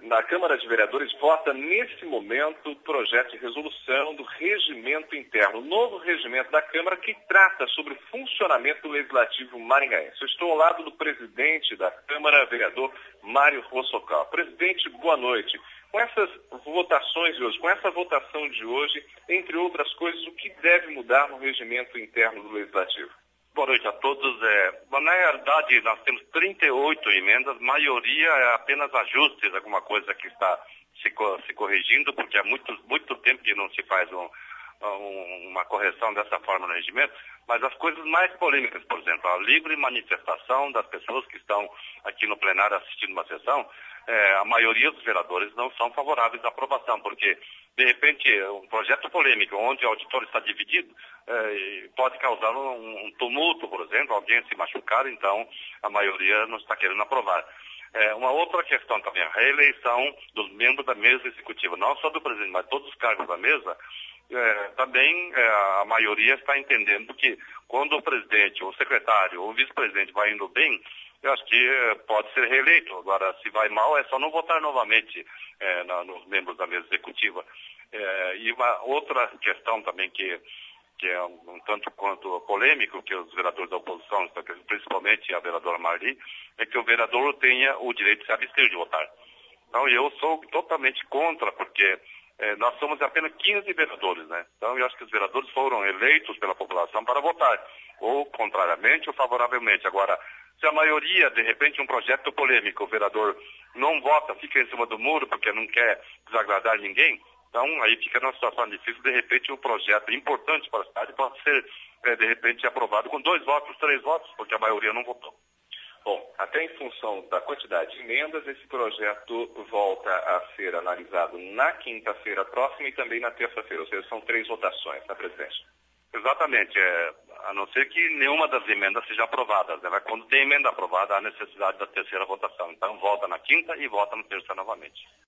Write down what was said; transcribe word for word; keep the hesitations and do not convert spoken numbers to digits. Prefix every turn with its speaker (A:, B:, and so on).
A: Na Câmara de Vereadores vota nesse momento o projeto de resolução do regimento interno, o novo regimento da Câmara que trata sobre o funcionamento do Legislativo maringaense. Eu estou ao lado do presidente da Câmara, vereador Mário Rossocal. Presidente, boa noite. Com essas votações de hoje, com essa votação de hoje, entre outras coisas, o que deve mudar no regimento interno do Legislativo?
B: Boa noite a todos. É, na realidade, nós temos trinta e oito emendas, maioria é apenas ajustes, alguma coisa que está se, se corrigindo, porque há muito, muito tempo que não se faz um, um, uma correção dessa forma no regimento, mas as coisas mais polêmicas, por exemplo, a livre manifestação das pessoas que estão aqui no plenário assistindo uma sessão, é, a maioria dos vereadores não são favoráveis à aprovação, porque, de repente, um projeto polêmico onde o auditório está dividido é, pode causar um, um tumulto, por exemplo, alguém se machucar, então a maioria não está querendo aprovar. É, uma outra questão também, a reeleição dos membros da mesa executiva, não só do presidente, mas todos os cargos da mesa, é, também é, a maioria está entendendo que quando o presidente, o secretário, ou o vice-presidente vai indo bem, eu acho que é, pode ser reeleito. Agora, se vai mal, é só não votar novamente é, na, nos membros da mesa executiva. É, e uma outra questão também que, que é um, um tanto quanto polêmico, que os vereadores da oposição, principalmente a vereadora Marli, é que o vereador tenha o direito de se abster de votar. Então, eu sou totalmente contra, porque é, nós somos apenas quinze vereadores, né? Então, eu acho que os vereadores foram eleitos pela população para votar, ou contrariamente ou favoravelmente. Agora, se a maioria, de repente, um projeto polêmico, o vereador não vota, fica em cima do muro porque não quer desagradar ninguém, então aí fica numa situação difícil, de repente um projeto importante para a cidade pode ser, é, de repente, aprovado com dois votos, três votos, porque a maioria não votou.
A: Bom, até em função da quantidade de emendas, esse projeto volta a ser analisado na quinta-feira próxima e também na terça-feira, ou seja, são três votações, tá, presidente?
B: Exatamente, é, a não ser que nenhuma das emendas seja aprovada, né? Quando tem emenda aprovada, há necessidade da terceira votação. Então, volta na quinta e volta na terça novamente.